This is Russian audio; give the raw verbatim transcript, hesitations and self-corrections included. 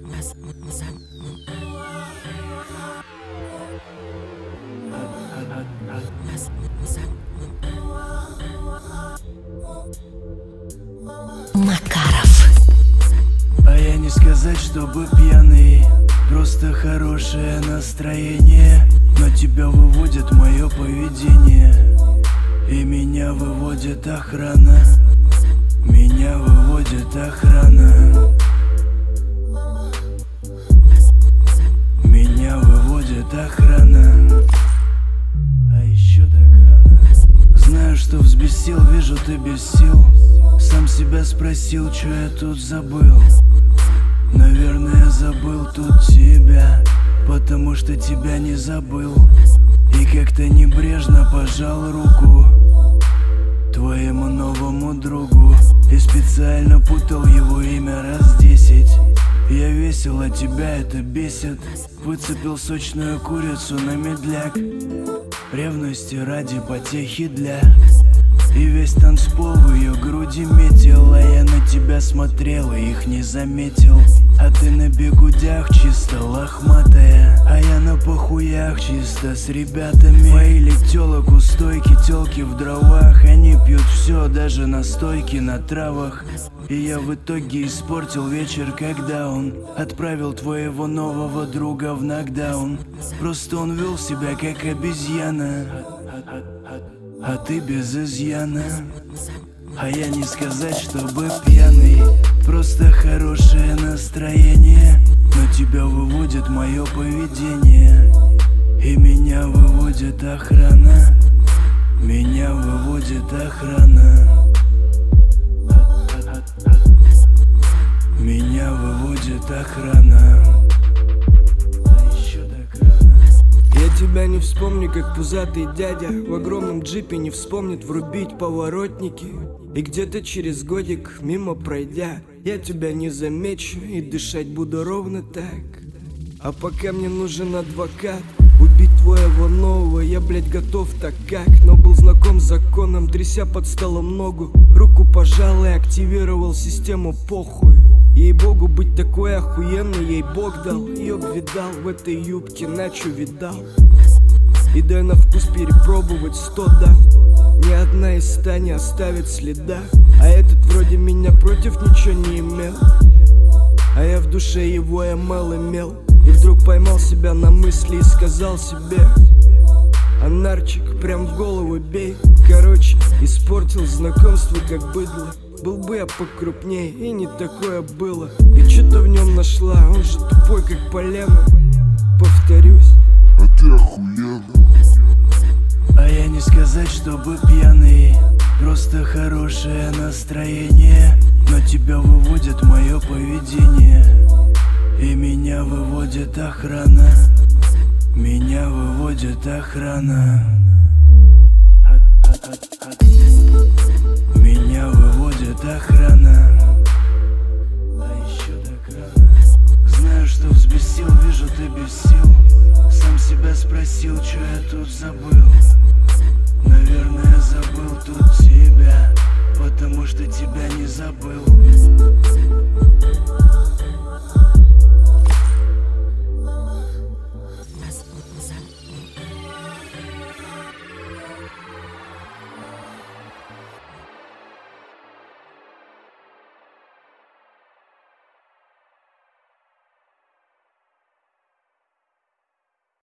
Макаров. А я не сказать, чтобы пьяный, просто хорошее настроение. Но тебя выводит мое поведение, и меня выводит охрана. Меня выводит охрана. Меня выводит охрана. А еще так рано. Знаю, что взбесил, вижу, ты без сил. Сам себя спросил, что я тут забыл. Наверное, забыл тут тебя, потому что тебя не забыл. И как-то небрежно пожал руку твоему новому другу, и специально путал его имя раз десять. Я весел, а тебя это бесит. Выцепил сочную курицу на медляк, ревности ради потехи для. И весь танцпол в ее груди метил, а я на тебя смотрел и их не заметил. А ты на бегудях чисто лохматая, а я на похуях чисто с ребятами. Поили телок у стойки, телки в дровах. Они пьют все, даже настойки на травах. И я в итоге испортил вечер, когда он отправил твоего нового друга в нокдаун. Просто он вел себя как обезьяна, а ты без изъяна. А я не сказать, чтобы пьяный, просто хорошее настроение. Но тебя выводит мое поведение, и меня выводит охрана. Меня выводит охрана. Меня выводит охрана. Я тебя не вспомню, как пузатый дядя в огромном джипе не вспомнит врубить поворотники. И где-то через годик, мимо пройдя, я тебя не замечу и дышать буду ровно так. А пока мне нужен адвокат, убить твоего нового я, блять, готов так как. Но был знаком с законом, тряся под столом ногу. Руку пожал и активировал систему похуй. Ей-богу, быть такой охуенной ей Бог дал. Ёб видал в этой юбке, начо видал. И дай на вкус перепробовать сто дам. Ни одна из ста не оставит следа. А этот вроде меня против ничего не имел, а я в душе его эмэл имел. И вдруг поймал себя на мысли и сказал себе: анарчик, прям в голову бей. Короче, испортил знакомство как быдло. Был бы я покрупнее, и не такое было. И что-то в нем нашла, он же тупой как полено. Повторюсь, а ты охуенно. А я не сказать, чтобы пьяный, просто хорошее настроение. Но тебя выводит мое поведение, и меня выводит охрана. Меня выводит охрана. Меня выводит охрана. А еще так рано. Знаю, что взбесил, вижу, ты без сил. Сам себя спросил, что я тут забыл. Наверное, забыл тут тебя, потому что тебя не забыл.